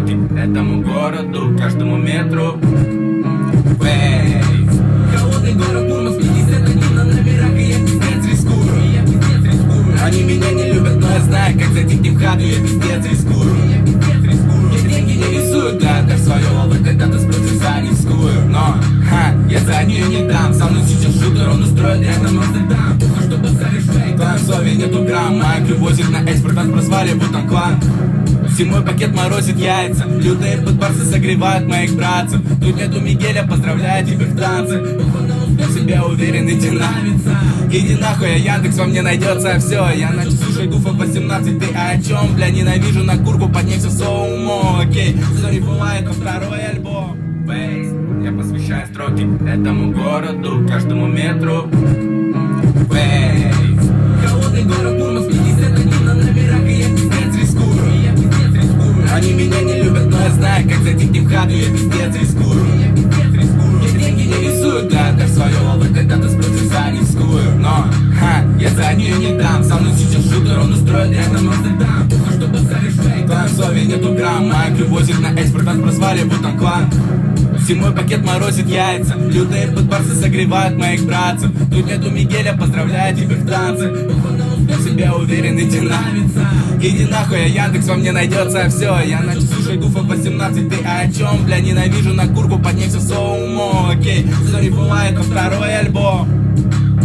строки этому городу, каждому метру. Вейс. Холодный город Мурманск, 51 на номерах, и я пиздец рискую. Они меня не любят, но я знаю, как зайти к ним в хату, я пиздец рискую. Мне деньги не рисуют, да, отдашь свою ловы, когда ты спросишь за низкую. Но, я за нее не дам, со мной сейчас шутер, он устроит рядом Амстердам. Чтобы зарешать, в твоем слове нету грамм, Майк возит на экспорт, от прозвали Бутан клан. Зимой пакет морозит яйца, лютые подбарсы согревают моих братцев. Тут нету Мигеля, поздравляю тебя в танце. В себе уверен, иди нравится. Иди нахуй, а Яндекс во мне найдется все. Я на часу шагу в 18, ты о чем? Бля, ненавижу на курку, поднялся соумо. Окей, sorry for это второй альбом. Бейс, я посвящаю строки этому городу, каждому метру. Бейс. Холодный город Мурманск, 51 на номерах, и я пиздец рискую. Они меня не любят, но я знаю, как зайти к ним в хату, я пиздец рискую. Мне деньги не рисуют, да, отдашь свою ловы, когда ты спросишь за низкую. Но, я за нее не дам, со мной сейчас шутер, он устроит рядом Амстердам. Чтобы зарешать, в твоем слове нету грамм, Майк возит на экспорт, от прозвали Бутан клан. Зимой пакет морозит яйца, лютые подбарсы согревают моих братцев. Тут нету Мигеля, поздравляю тебя в танце. В себе уверен, иди нравится. Иди нахуй, а Яндекс во мне найдется все. Я на часу шагу в 18, ты о чем? Бля, ненавижу на курку, поднялся соумо. Окей, sorry for это второй альбом.